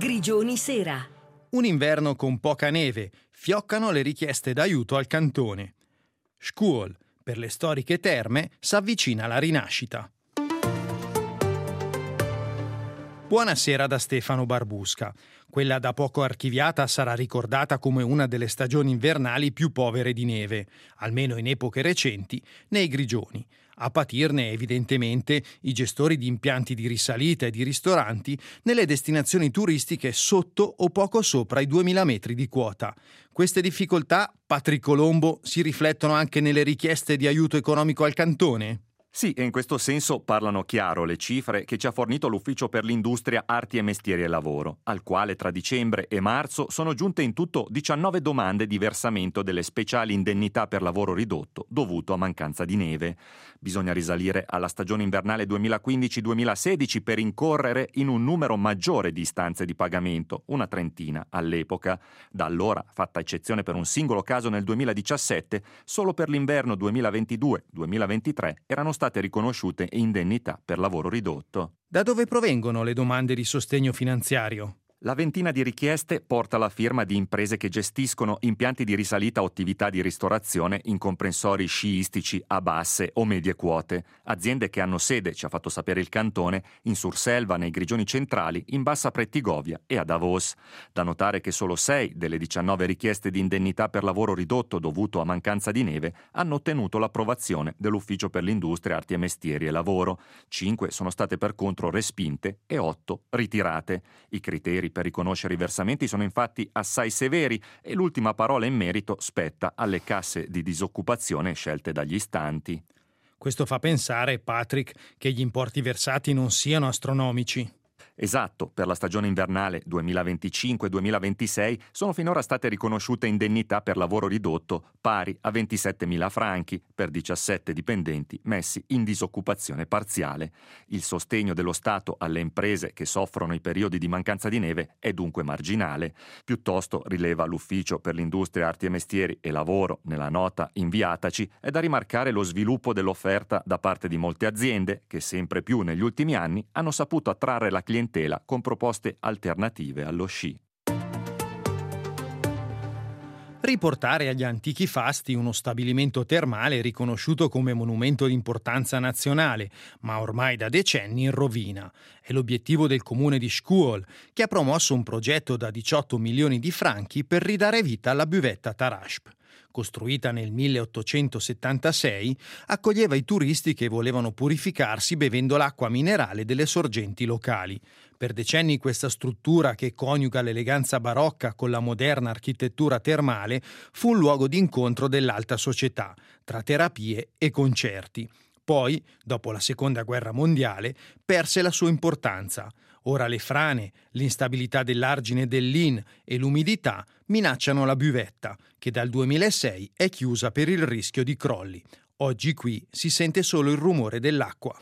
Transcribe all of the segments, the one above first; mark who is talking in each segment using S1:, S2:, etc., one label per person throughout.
S1: Grigioni Sera.
S2: Un inverno con poca neve, fioccano le richieste d'aiuto al cantone. Scuol, per le storiche terme, s'avvicina alla rinascita. Buonasera da Stefano Barbusca. Quella da poco archiviata sarà ricordata come una delle stagioni invernali più povere di neve, almeno in epoche recenti, nei Grigioni. A patirne evidentemente i gestori di impianti di risalita e di ristoranti nelle destinazioni turistiche sotto o poco sopra i 2000 metri di quota. Queste difficoltà, Patrick Colombo, si riflettono anche nelle richieste di aiuto economico al cantone?
S3: Sì, e in questo senso parlano chiaro le cifre che ci ha fornito l'Ufficio per l'Industria, Arti e Mestieri e Lavoro, al quale tra dicembre e marzo sono giunte in tutto 19 domande di versamento delle speciali indennità per lavoro ridotto dovuto a mancanza di neve. Bisogna risalire alla stagione invernale 2015-2016 per incorrere in un numero maggiore di istanze di pagamento, una trentina all'epoca. Da allora, fatta eccezione per un singolo caso nel 2017, solo per l'inverno 2022-2023 erano state riconosciute indennità per lavoro ridotto.
S2: Da dove provengono le domande di sostegno finanziario?
S3: La ventina di richieste porta la firma di imprese che gestiscono impianti di risalita o attività di ristorazione in comprensori sciistici a basse o medie quote, aziende che hanno sede, ci ha fatto sapere il cantone, in Surselva, nei Grigioni centrali, in Bassa Prettigovia e a Davos. Da notare che solo 6 delle 19 richieste di indennità per lavoro ridotto dovuto a mancanza di neve hanno ottenuto l'approvazione dell'Ufficio per l'Industria, Arti e Mestieri e Lavoro. 5 sono state per contro respinte e 8 ritirate. I criteri per riconoscere i versamenti sono infatti assai severi e l'ultima parola in merito spetta alle casse di disoccupazione scelte dagli istanti.
S2: Questo fa pensare, Patrick, che gli importi versati non siano astronomici.
S3: Esatto, per la stagione invernale 2025-2026 sono finora state riconosciute indennità per lavoro ridotto pari a 27.000 franchi per 17 dipendenti messi in disoccupazione parziale. Il sostegno dello Stato alle imprese che soffrono i periodi di mancanza di neve è dunque marginale. Piuttosto, rileva l'Ufficio per l'Industria, Arti e Mestieri e Lavoro nella nota inviataci, è da rimarcare lo sviluppo dell'offerta da parte di molte aziende che sempre più negli ultimi anni hanno saputo attrarre la clientela con proposte alternative allo sci.
S2: Riportare agli antichi fasti uno stabilimento termale riconosciuto come monumento di importanza nazionale, ma ormai da decenni in rovina. È l'obiettivo del comune di Scuol, che ha promosso un progetto da 18 milioni di franchi per ridare vita alla buvetta Tarasp. Costruita nel 1876, accoglieva i turisti che volevano purificarsi bevendo l'acqua minerale delle sorgenti locali. Per decenni questa struttura, che coniuga l'eleganza barocca con la moderna architettura termale, fu un luogo di incontro dell'alta società, tra terapie e concerti. Poi, dopo la Seconda Guerra Mondiale, perse la sua importanza. Ora le frane, l'instabilità dell'argine dell'Inn e l'umidità minacciano la buvetta, che dal 2006 è chiusa per il rischio di crolli. Oggi qui si sente solo il rumore dell'acqua.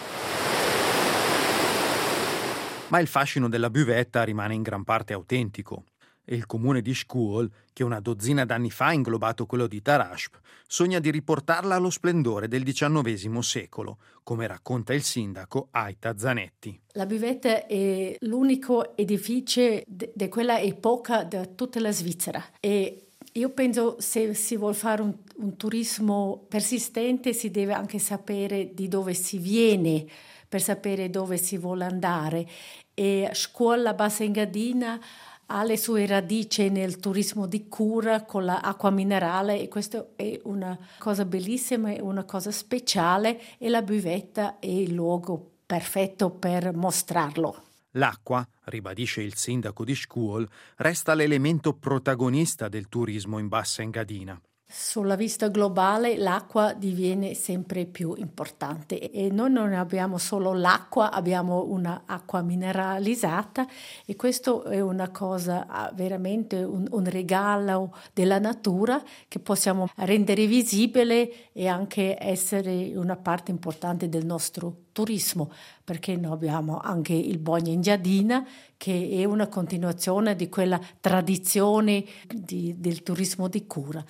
S2: Ma il fascino della buvetta rimane in gran parte autentico. E il comune di Scuol, che una dozzina d'anni fa ha inglobato quello di Tarasp, sogna di riportarla allo splendore del XIX secolo, come racconta il sindaco Aita Zanetti.
S4: La buvetta è l'unico edificio di quella epoca di tutta la Svizzera e io penso se si vuole fare un turismo persistente si deve anche sapere di dove si viene per sapere dove si vuole andare e Scuola Bassa Engadina ha le sue radici nel turismo di cura con l'acqua minerale e questo è una cosa bellissima, è una cosa speciale e la buvetta è il luogo perfetto per mostrarlo.
S2: L'acqua, ribadisce il sindaco di Scuol, resta l'elemento protagonista del turismo in Bassa Engadina.
S4: Sulla vista globale l'acqua diviene sempre più importante e noi non abbiamo solo l'acqua, abbiamo un'acqua mineralizzata e questo è una cosa veramente un regalo della natura che possiamo rendere visibile e anche essere una parte importante del nostro turismo, perché noi abbiamo anche il Bagno Engadina che è una continuazione di quella tradizione del turismo di cura.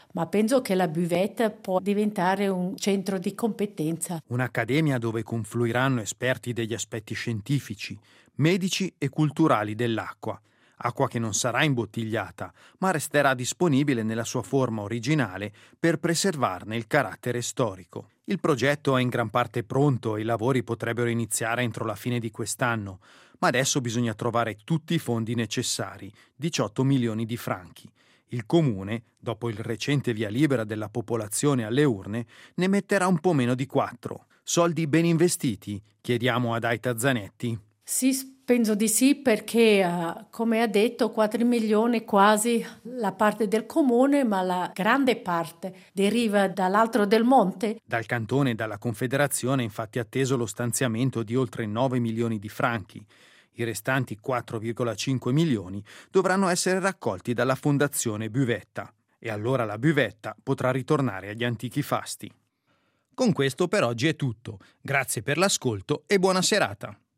S4: ma penso che la buvette può diventare un centro di competenza.
S2: Un'accademia dove confluiranno esperti degli aspetti scientifici, medici e culturali dell'acqua. Acqua che non sarà imbottigliata, ma resterà disponibile nella sua forma originale per preservarne il carattere storico. Il progetto è in gran parte pronto e i lavori potrebbero iniziare entro la fine di quest'anno, ma adesso bisogna trovare tutti i fondi necessari, 18 milioni di franchi. Il Comune, dopo il recente via libera della popolazione alle urne, ne metterà un po' meno di 4. Soldi ben investiti? Chiediamo ad Aita Zanetti.
S4: Sì, penso di sì, perché come ha detto 4 milioni quasi la parte del comune, ma la grande parte deriva dall'altro del monte.
S2: Dal cantone e dalla Confederazione è infatti atteso lo stanziamento di oltre 9 milioni di franchi. I restanti 4,5 milioni dovranno essere raccolti dalla Fondazione Buvetta. E allora la Buvetta potrà ritornare agli antichi fasti. Con questo per oggi è tutto. Grazie per l'ascolto e buona serata.